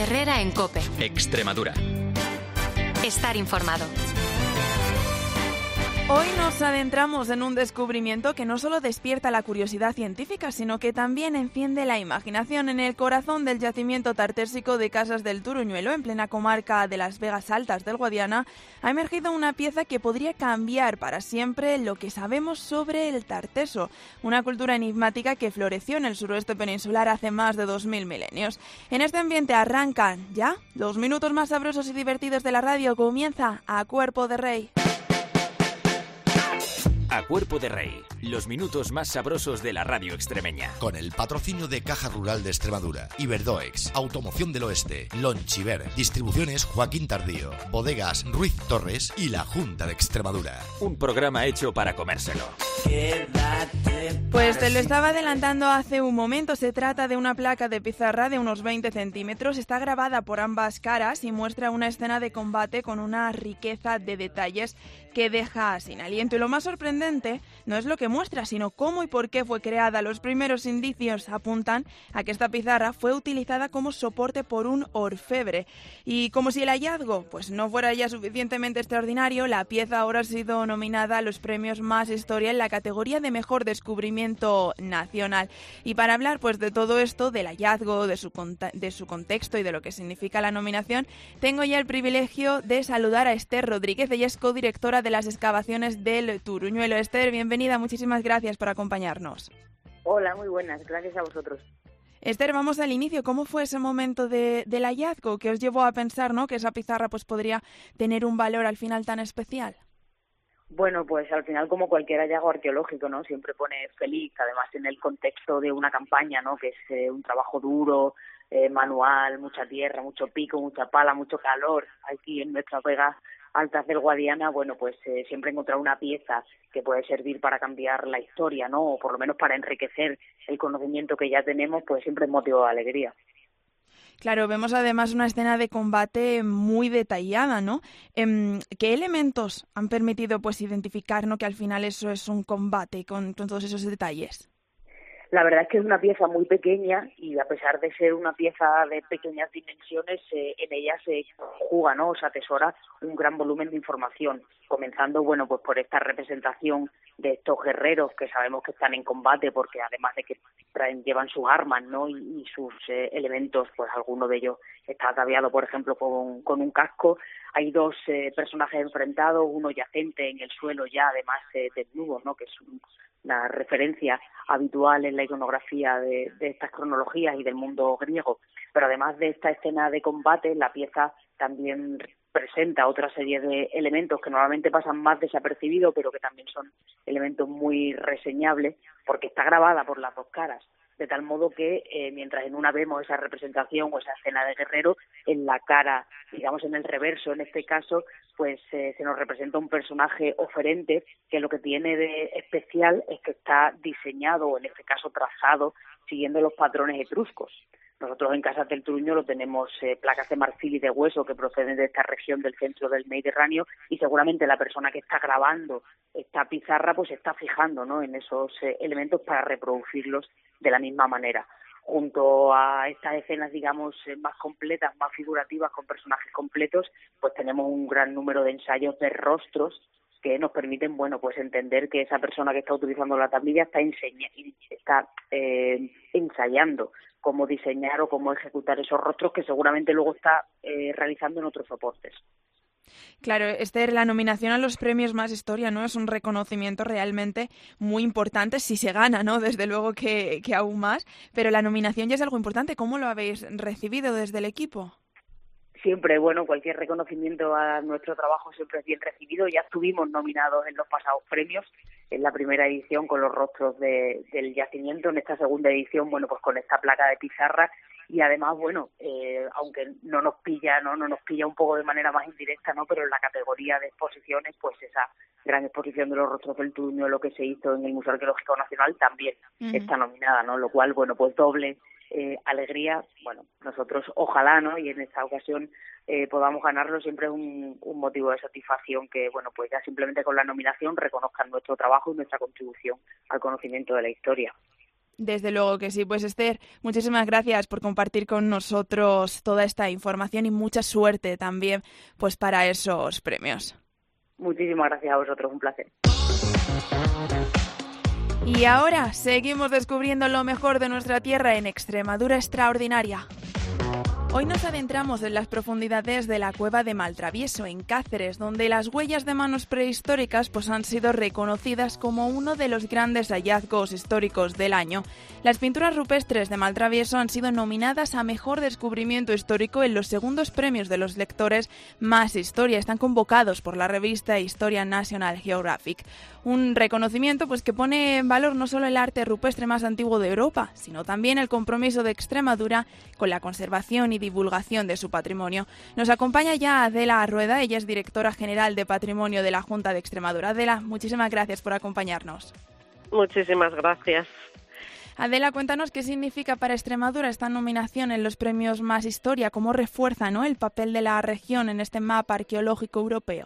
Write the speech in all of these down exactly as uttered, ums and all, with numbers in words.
Herrera en COPE. Extremadura. Estar informado. Hoy nos adentramos en un descubrimiento que no solo despierta la curiosidad científica, sino que también enciende la imaginación. En el corazón del yacimiento tartésico de Casas del Turuñuelo, en plena comarca de las Vegas Altas del Guadiana, ha emergido una pieza que podría cambiar para siempre lo que sabemos sobre el tarteso, una cultura enigmática que floreció en el suroeste peninsular hace más de dos mil milenios. En este ambiente arrancan ya los minutos más sabrosos y divertidos de la radio. Comienza A Cuerpo de Rey. A Cuerpo de Rey, los minutos más sabrosos de la radio extremeña. Con el patrocinio de Caja Rural de Extremadura, Iberdoex, Automoción del Oeste, Lonchiver, Distribuciones Joaquín Tardío, Bodegas Ruiz Torres y la Junta de Extremadura. Un programa hecho para comérselo. Pues te lo estaba adelantando hace un momento. Se trata de una placa de pizarra de unos veinte centímetros. Está grabada por ambas caras y muestra una escena de combate con una riqueza de detalles que deja sin aliento. Y lo más sorprendente no es lo que muestra, sino cómo y por qué fue creada. Los primeros indicios apuntan a que esta pizarra fue utilizada como soporte por un orfebre. Y como si el hallazgo pues no fuera ya suficientemente extraordinario, la pieza ahora ha sido nominada a los premios Más Historia en la categoría de Mejor Descubrimiento Nacional. Y para hablar pues de todo esto, del hallazgo, de su, de su contexto y de lo que significa la nominación, tengo ya el privilegio de saludar a Esther Rodríguez. Ella es codirectora de las excavaciones del Turuñuelo. Esther, bienvenida, muchísimas gracias por acompañarnos. Hola, muy buenas, gracias a vosotros. Esther, vamos al inicio. ¿Cómo fue ese momento de, del hallazgo que os llevó a pensar, ¿no?, que esa pizarra pues podría tener un valor al final tan especial? Bueno, pues al final, como cualquier hallazgo arqueológico, ¿no?, siempre pone feliz, además en el contexto de una campaña, ¿no?, que es eh, un trabajo duro, eh, manual, mucha tierra, mucho pico, mucha pala, mucho calor aquí en nuestras Vegas Altas del Guadiana. Bueno, pues eh, siempre encontrar una pieza que puede servir para cambiar la historia, ¿no?, o por lo menos para enriquecer el conocimiento que ya tenemos, pues siempre es motivo de alegría. Claro, vemos además una escena de combate muy detallada, ¿no? ¿Qué elementos han permitido pues identificar, ¿no?, que al final eso es un combate con, con todos esos detalles? La verdad es que es una pieza muy pequeña y a pesar de ser una pieza de pequeñas dimensiones, eh, en ella se conjuga, ¿no?, o se atesora un gran volumen de información, comenzando, bueno, pues por esta representación de estos guerreros que sabemos que están en combate, porque además de que traen, llevan sus armas, ¿no?, y, y sus eh, elementos, pues alguno de ellos está ataviado, por ejemplo, con, con un casco. Hay dos eh, personajes enfrentados, uno yacente en el suelo ya, además eh, desnudo, ¿no?, que es un, una referencia habitual en la iconografía de, de estas cronologías y del mundo griego. Pero además de esta escena de combate, la pieza también presenta otra serie de elementos que normalmente pasan más desapercibidos, pero que también son elementos muy reseñables, porque está grabada por las dos caras, de tal modo que eh, mientras en una vemos esa representación o esa escena de guerrero, en la cara, digamos en el reverso en este caso, pues eh, se nos representa un personaje oferente que lo que tiene de especial es que está diseñado, o en este caso trazado, siguiendo los patrones etruscos. Nosotros en Casas del Turuñuelo tenemos eh, placas de marfil y de hueso que proceden de esta región del centro del Mediterráneo, y seguramente la persona que está grabando esta pizarra pues está fijando, ¿no?, en esos eh, elementos para reproducirlos de la misma manera. Junto a estas escenas, digamos, eh, más completas, más figurativas, con personajes completos, pues tenemos un gran número de ensayos de rostros que nos permiten, bueno, pues entender que esa persona que está utilizando la tablilla está, enseña, está eh, ensayando cómo diseñar o cómo ejecutar esos rostros que seguramente luego está eh, realizando en otros soportes. Claro, Esther, la nominación a los premios Más Historia, ¿no?, es un reconocimiento realmente muy importante si se gana, ¿no?, desde luego que, que aún más, pero la nominación ya es algo importante. ¿Cómo lo habéis recibido desde el equipo? Siempre, bueno, cualquier reconocimiento a nuestro trabajo siempre es bien recibido. Ya estuvimos nominados en los pasados premios, en la primera edición con los rostros de, del yacimiento, en esta segunda edición, bueno, pues con esta placa de pizarra, y además, bueno, eh, aunque no nos pilla, no, no nos pilla un poco de manera más indirecta, ¿no?, pero en la categoría de exposiciones, pues esa gran exposición de los rostros del Turuñuelo que se hizo en el Museo Arqueológico Nacional también uh-huh. está nominada, ¿no?, lo cual, bueno, pues doble Eh, alegría. Bueno, nosotros ojalá, ¿no?, y en esta ocasión eh, podamos ganarlo. Siempre es un, un motivo de satisfacción que, bueno, pues ya simplemente con la nominación reconozcan nuestro trabajo y nuestra contribución al conocimiento de la historia. Desde luego que sí. Pues Esther, muchísimas gracias por compartir con nosotros toda esta información y mucha suerte también pues para esos premios. Muchísimas gracias a vosotros, un placer. Y ahora seguimos descubriendo lo mejor de nuestra tierra en Extremadura Extraordinaria. Hoy nos adentramos en las profundidades de la cueva de Maltravieso, en Cáceres, donde las huellas de manos prehistóricas pues, han sido reconocidas como uno de los grandes hallazgos históricos del año. Las pinturas rupestres de Maltravieso han sido nominadas a Mejor Descubrimiento Histórico en los segundos premios de los lectores Más Historia. Están convocados por la revista Historia National Geographic. Un reconocimiento pues, que pone en valor no solo el arte rupestre más antiguo de Europa, sino también el compromiso de Extremadura con la conservación y divulgación de su patrimonio. Nos acompaña ya Adela Rueda, ella es directora general de Patrimonio de la Junta de Extremadura. Adela, muchísimas gracias por acompañarnos. Muchísimas gracias. Adela, cuéntanos qué significa para Extremadura esta nominación en los premios Más Historia, cómo refuerza, ¿no?, el papel de la región en este mapa arqueológico europeo.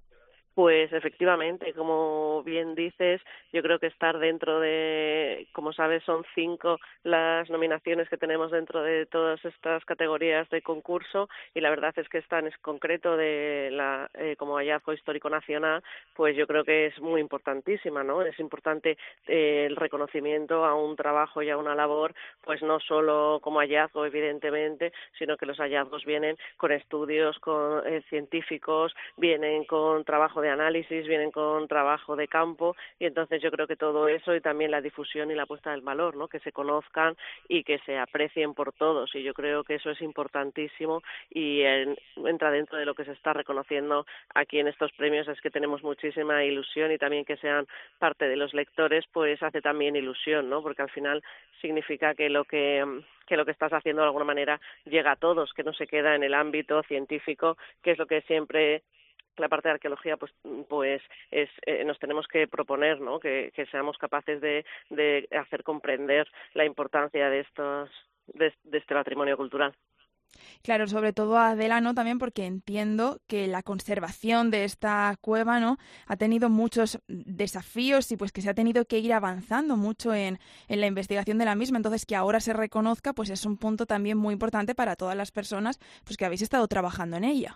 Pues efectivamente, como bien dices, yo creo que estar dentro de, como sabes, son cinco las nominaciones que tenemos dentro de todas estas categorías de concurso, y la verdad es que esta en concreto de la eh, como hallazgo histórico nacional, pues yo creo que es muy importantísima, ¿no? Es importante eh, el reconocimiento a un trabajo y a una labor, pues no solo como hallazgo, evidentemente, sino que los hallazgos vienen con estudios con eh, científicos, vienen con trabajo de análisis, vienen con trabajo de campo, y entonces yo creo que todo eso y también la difusión y la puesta del valor, ¿no?, que se conozcan y que se aprecien por todos, y yo creo que eso es importantísimo y en, entra dentro de lo que se está reconociendo aquí en estos premios. Es que tenemos muchísima ilusión, y también que sean parte de los lectores pues hace también ilusión, ¿no?, porque al final significa que lo que que lo que estás haciendo de alguna manera llega a todos, que no se queda en el ámbito científico, que es lo que siempre la parte de arqueología pues pues es eh, nos tenemos que proponer, ¿no?, que, que seamos capaces de, de hacer comprender la importancia de estos de, de este patrimonio cultural. Claro, sobre todo Adela, ¿no?, también porque entiendo que la conservación de esta cueva, ¿no?, ha tenido muchos desafíos y pues que se ha tenido que ir avanzando mucho en, en la investigación de la misma. Entonces, que ahora se reconozca pues es un punto también muy importante para todas las personas pues que habéis estado trabajando en ella.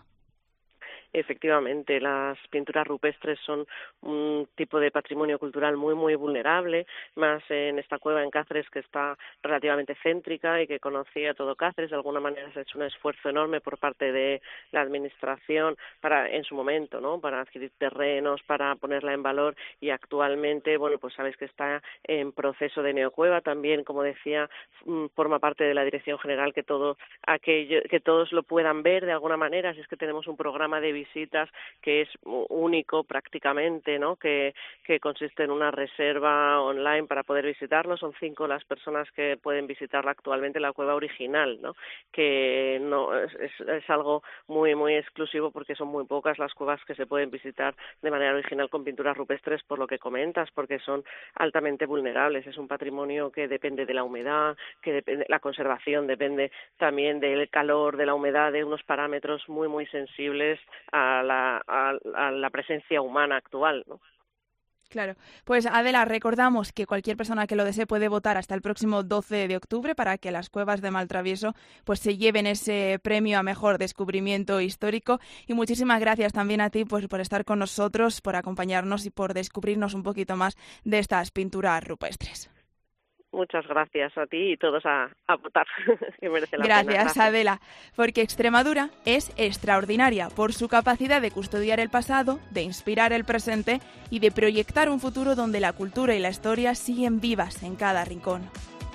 Efectivamente, las pinturas rupestres son un tipo de patrimonio cultural muy, muy vulnerable, más en esta cueva en Cáceres, que está relativamente céntrica y que conocía todo Cáceres. De alguna manera se ha hecho un esfuerzo enorme por parte de la administración para, en su momento, ¿no?, para adquirir terrenos, para ponerla en valor, y actualmente, bueno, pues sabes que está en proceso de neocueva. También, como decía, forma parte de la Dirección General que todo aquello, que todos lo puedan ver de alguna manera. Así es que tenemos un programa de visitas que es único prácticamente, ¿no?, que, que consiste en una reserva online para poder visitarlo. Son cinco las personas que pueden visitarla actualmente, la cueva original, ¿no?, que no es, es, es algo muy muy exclusivo, porque son muy pocas las cuevas que se pueden visitar de manera original con pinturas rupestres, por lo que comentas, porque son altamente vulnerables. Es un patrimonio que depende de la humedad, que depende, la conservación depende también del calor, de la humedad, de unos parámetros muy muy sensibles a la, a, a la presencia humana actual, ¿no? Claro. Pues Adela, recordamos que cualquier persona que lo desee puede votar hasta el próximo doce de octubre para que las cuevas de Maltravieso pues se lleven ese premio a Mejor Descubrimiento Histórico. Y muchísimas gracias también a ti pues, por estar con nosotros, por acompañarnos y por descubrirnos un poquito más de estas pinturas rupestres. Muchas gracias a ti y todos a, a votar, que merece la gracias, pena. Gracias, Adela, porque Extremadura es extraordinaria por su capacidad de custodiar el pasado, de inspirar el presente y de proyectar un futuro donde la cultura y la historia siguen vivas en cada rincón.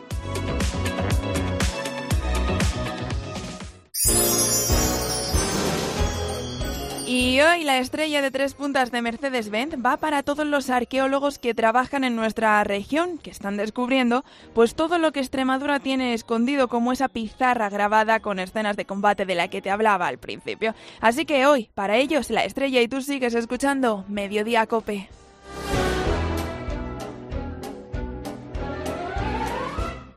Y hoy la estrella de tres puntas de Mercedes-Benz va para todos los arqueólogos que trabajan en nuestra región, que están descubriendo pues todo lo que Extremadura tiene escondido, como esa pizarra grabada con escenas de combate de la que te hablaba al principio. Así que hoy, para ellos, la estrella, y tú sigues escuchando Mediodía Cope.